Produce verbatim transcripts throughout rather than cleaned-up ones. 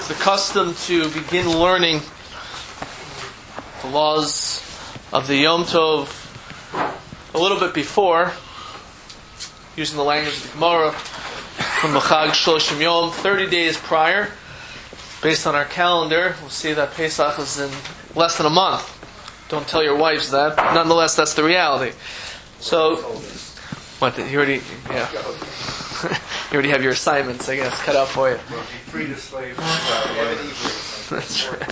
It's the custom to begin learning the laws of the Yom Tov a little bit before, using the language of the Gemara, from the Chag Shloshim Yom, thirty days prior. Based on our calendar, we'll see that Pesach is in less than a month. Don't tell your wives that. Nonetheless, that's the reality. So, what? You already, yeah. You already have your assignments, I guess, cut out for you. Free to slave. That's right.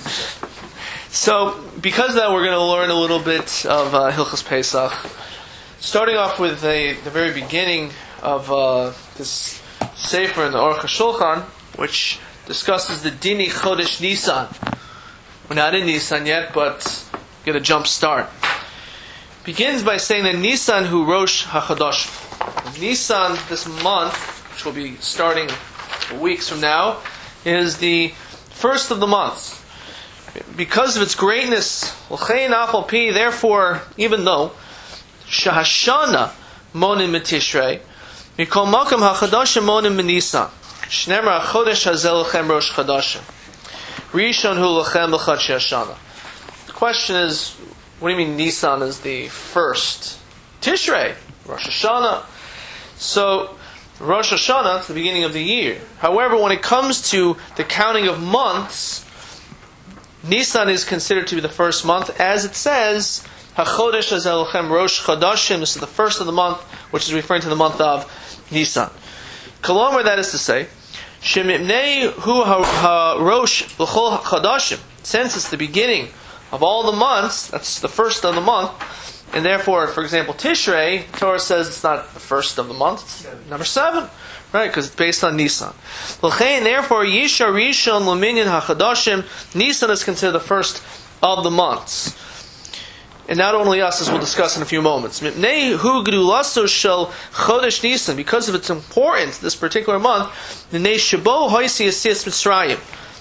So, because of that, we're going to learn a little bit of uh, Hilchos Pesach. Starting off with a, the very beginning of uh, this Sefer in the Aruch HaShulchan, which discusses the Dini Chodesh Nisan. We're not in Nisan yet, but get a jump start. Begins by saying that Nisan hu Rosh HaChadosh. Nisan, this month, which will be starting weeks from now, is the first of the months. Because of its greatness, l'chein afal pi, therefore, even though Shahashana monim mitishrei, mikol makom hachadashim monim minisan, shnemar hachodesh hazel lechem rosh chadashim, rishon hu lechem l'chad shehashana. The question is, what do you mean Nisan is the first? Tishrei, Rosh Hashanah. So, Rosh Hashanah, it's the beginning of the year. However, when it comes to the counting of months, Nisan is considered to be the first month, as it says, HaChodesh Hazel Lechem Rosh Chadashim. This is the first of the month, which is referring to the month of Nisan. Kolomer, that is to say, Shemipnei Hu HaRosh L'chol Chadashim. Since it's the beginning of all the months, that's the first of the month, and therefore, for example, Tishrei, Torah says it's not the first of the month, it's number seven, right? Because it's based on Nisan. L'chein, therefore, Yisha Rishon L'minyan HaChadashim, Nisan is considered the first of the months. And not only us, as we'll discuss in a few moments. Mipnei hu gedulaso shel Chodesh Nisan, because of its importance, this particular month, Mipnei shebo hoisi asiyas Mitzrayim.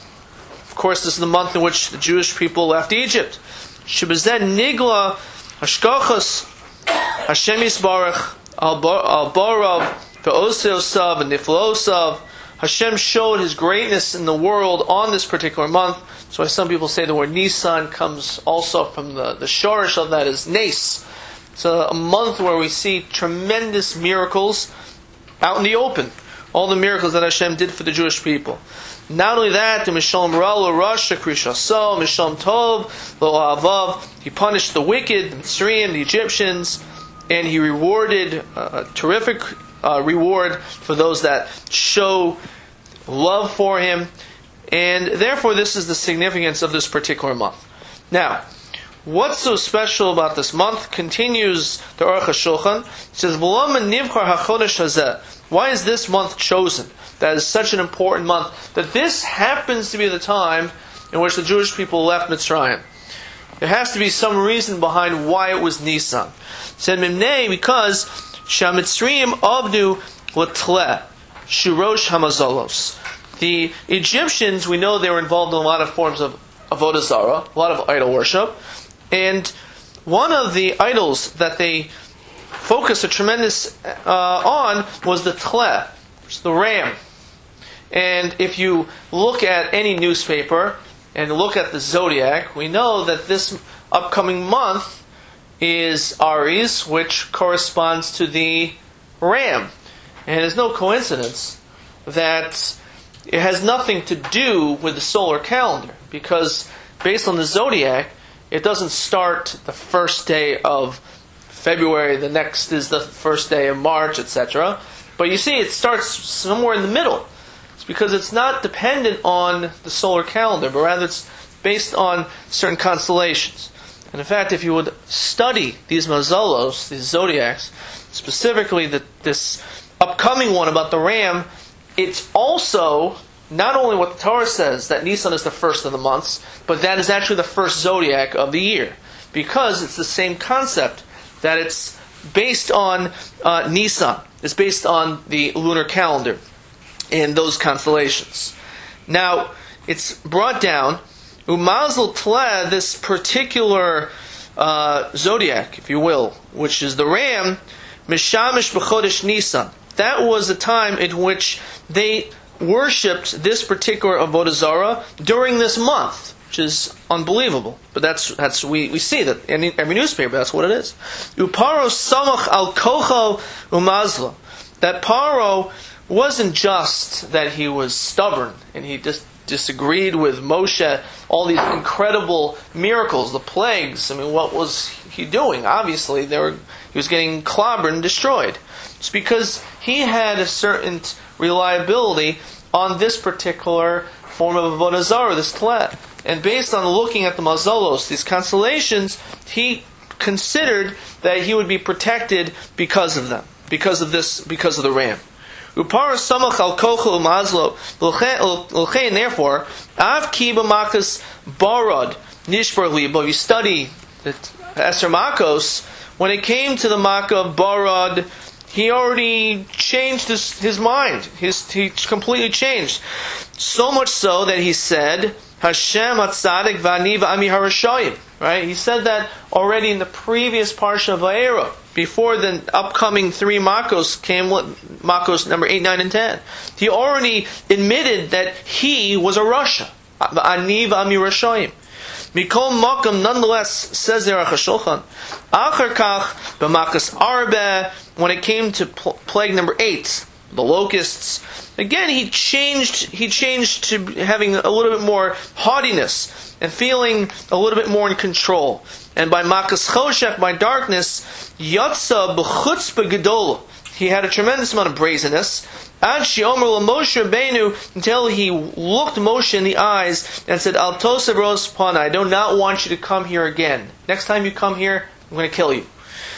Of course, this is the month in which the Jewish people left Egypt. Shebezeh nigla hashkochos Hashem Yisbarach al barav ve'oseosav and nifloosav. Hashem showed His greatness in the world on this particular month. So some people say the word Nisan comes also from the, the shorish of that is Nes. It's a, a month where we see tremendous miracles out in the open. All the miracles that Hashem did for the Jewish people. Not only that, the Mishalom Ra lo Rasha Krishaso, Mishalom Tov lo Avav. He punished the wicked, the Mitzrayim, the Egyptians, and He rewarded a, a terrific uh, reward for those that show love for Him. And therefore, this is the significance of this particular month. Now, what's so special about this month? Continues the Aruch HaShulchan. It says, "V'lama nivchar hachodesh hazeh." Why is this month chosen? That is such an important month. That this happens to be the time in which the Jewish people left Mitzrayim. There has to be some reason behind why it was Nisan. It said, "Mimnei," because Shamitzrayim avdu l'tleh shurosh hamazolos. The Egyptians, we know they were involved in a lot of forms of avodah zarah, a lot of idol worship, and one of the idols that they focused a tremendous uh, on was the tleh, which is the ram. And if you look at any newspaper and look at the zodiac, we know that this upcoming month is Aries, which corresponds to the ram. And it's no coincidence that it has nothing to do with the solar calendar, because based on the zodiac, it doesn't start the first day of February, the next is the first day of March, et cetera. But you see, it starts somewhere in the middle. It's because it's not dependent on the solar calendar, but rather it's based on certain constellations. And in fact, if you would study these mazolos, these zodiacs, specifically the, this upcoming one about the ram, it's also not only what the Torah says, that Nisan is the first of the months, but that is actually the first zodiac of the year. Because it's the same concept, that it's based on uh, Nisan. It's based on the lunar calendar and those constellations. Now, it's brought down, Umazel Tleh, this particular uh, zodiac, if you will, which is the ram, Mishamish B'chodesh Nisan. That was a time in which they worshipped this particular Avodah Zarah during this month, which is unbelievable. But that's that's we, we see that in every newspaper. That's what it is. Uparo samach al kocho umazla. That Paro wasn't just that he was stubborn and he just disagreed with Moshe, all these incredible miracles, the plagues. I mean, what was he doing? Obviously, they were, he was getting clobbered and destroyed. It's because he had a certain reliability on this particular form of Avodah Zarah, this Tleh. And based on looking at the Mazalos, these constellations, he considered that he would be protected because of them, because of this, because of the ram. Upar samach al kochel mazlo l'chein. Therefore, av ki b'makas barad nishbar libo. You study the Esther Makos. When it came to the Makkah of Barad, he already changed his, his mind. His, he completely changed. So much so that he said, Hashem atzadik v'ani v'ami harashayim. Right? He said that already in the previous parsha of Vayera, before the upcoming three Makos came, Makos number eight, nine, and ten. He already admitted that he was a Rasha. Ani v'ami rashayim. Mikol Makam, nonetheless, says there HaShulchan, Achar Kach b'Makas Arbe, when it came to pl- plague number eight, the locusts, again he changed. He changed to having a little bit more haughtiness and feeling a little bit more in control. And by Makas Choshech, by darkness, Yatsa b'chutzpah gedola, he had a tremendous amount of brazenness. Ad she'omer l'Moshe Rabbeinu, until he looked Moshe in the eyes and said, Al tosav ros pana, I do not want you to come here again. Next time you come here, I'm going to kill you.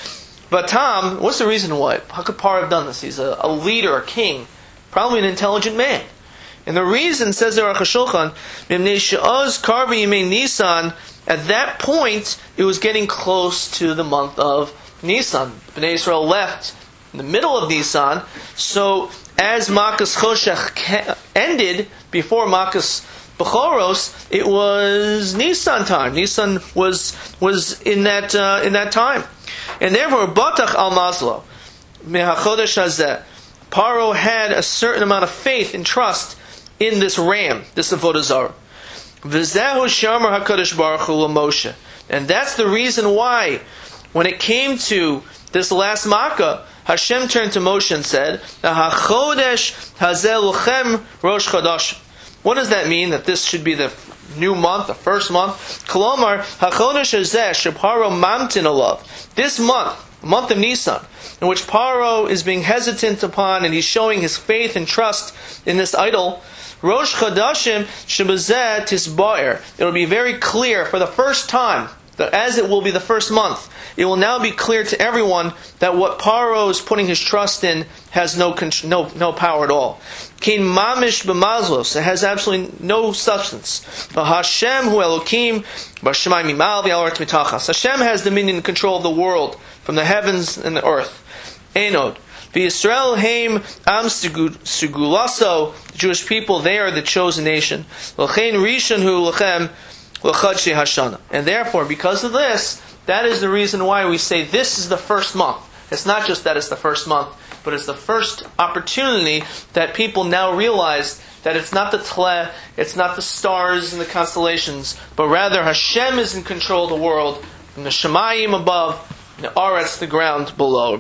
But Tom, what's the reason why? How could Paro have done this? He's a, a leader, a king, probably an intelligent man. And the reason, says there HaShulchan, Mimnei she'oz karvi yimei Nisan, at that point, it was getting close to the month of Nisan. Bnei Israel left in the middle of Nisan, so as Makas Choshech ended before Makas Bechoros, it was Nisan time. Nisan was was in that uh, in that time, and therefore Batach al Mazlo mehachodesh hazeh. Paro had a certain amount of faith and trust in this ram, this Avodah Zarah. V'zehu shamar Hakadosh Baruch Hu Moshe, and that's the reason why, when it came to this last Makkah, Hashem turned to Moshe and said, "HaChodesh hazeh luchem Rosh Chodesh." What does that mean? That this should be the new month, the first month? Kolomar HaChodesh hazeh sheparo mamtin alav. This month, the month of Nisan, in which Paro is being hesitant upon, and he's showing his faith and trust in this idol. Rosh Chodashim shebazeh tisbaer. It will be very clear for the first time, that as it will be the first month, it will now be clear to everyone that what Paro is putting his trust in has no no no power at all. Kin mamish b'mazlos, it has absolutely no substance. Hashem hu Elokim b'shamayim mimal v'al aretz mitachas. Hashem has dominion and control of the world, from the heavens and the earth. Enod. V'Yisrael heim am segulaso, the Jewish people, they are the chosen nation. L'chein rishon hu lechem l'chadshei hashana. And therefore, because of this, that is the reason why we say this is the first month. It's not just that it's the first month, but it's the first opportunity that people now realize that it's not the tleh, it's not the stars and the constellations, but rather Hashem is in control of the world, from the Shemayim above, the Aretz, the ground below.